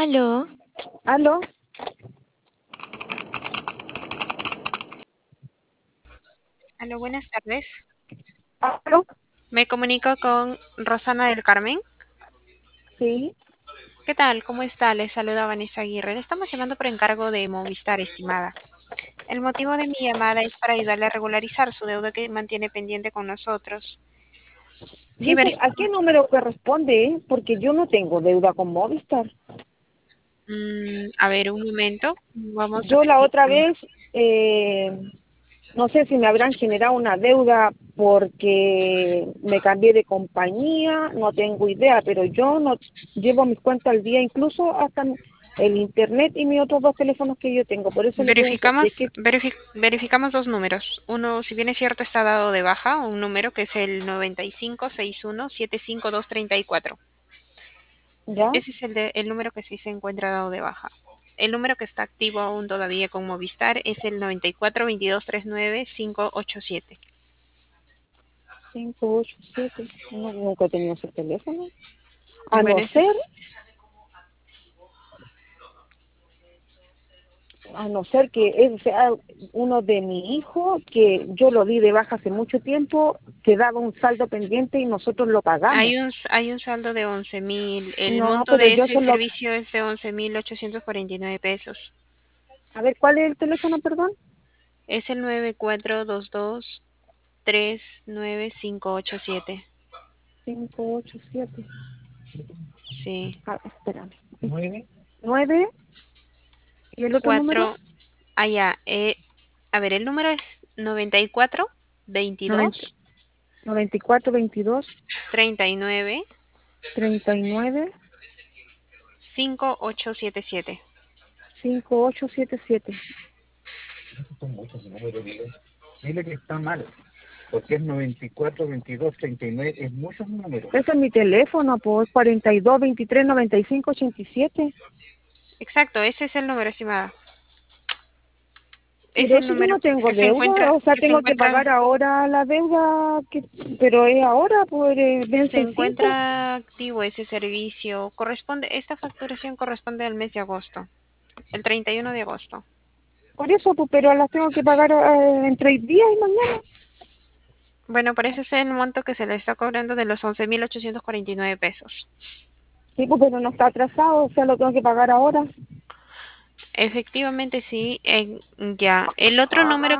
Aló, ¿Aló? Aló, buenas tardes. ¿Aló? Me comunico con Rosana del Carmen. Sí. ¿Qué tal? ¿Cómo está? Le saluda Vanessa Aguirre. Le estamos llamando por encargo de Movistar, estimada. El motivo de mi llamada es para ayudarle a regularizar su deuda que mantiene pendiente con nosotros. ¿Y Sí, ese, a qué número corresponde? Porque yo no tengo deuda con Movistar. a ver, un momento. Vamos a Yo la otra verificar. vez, no sé si me habrán generado una deuda porque me cambié de compañía, no tengo idea, pero yo no llevo mis cuentas al día, incluso hasta el internet y mis otros dos teléfonos que yo tengo. Por eso le pregunto, Verificamos, ¿de qué? verificamos dos números. Uno, si bien es cierto, está dado de baja, un número que es el 9561-75234. ¿Ya? Ese es el número que sí se encuentra dado de baja. El número que está activo aún todavía con Movistar es el 94-2239-587. 587. No, nunca he tenido ese teléfono. A Bueno, no ese es, ser que él sea uno de mi hijo, que yo lo di de baja hace mucho tiempo, que daba un saldo pendiente y nosotros lo pagamos. hay un saldo de 11.000. El No, monto pero de yo ese solo... servicio es de 11.849 pesos. A ver, ¿cuál es el teléfono, perdón? Es el 9422395587. 587. Sí. Espérame. ¿9? ¿Y el otro número? 4. Allá. A ver, el número es 94 22 90, 94, 22, 39 39, 5877. 5877. Son muchos números, dile que está mal, porque es 94, 22, 39, es muchos números. Ese es mi teléfono, pues 42, 23, 95, 87. Exacto, ese es el número, estimada. Es Pero el si yo no número tengo que se deuda, encuentra, o sea, que se tengo que encuentra, pagar ahora la deuda, pero es ahora, pues se vence el 5. encuentra activo ese servicio. Esta facturación corresponde al mes de agosto, el 31 de agosto. Por eso, pues, pero las tengo que pagar entre hoy día y mañana. Bueno, por ese es el monto que se le está cobrando de los 11.849 pesos. Sí, pues, pero no está atrasado, o sea, lo tengo que pagar ahora. Efectivamente, sí, ya. El otro número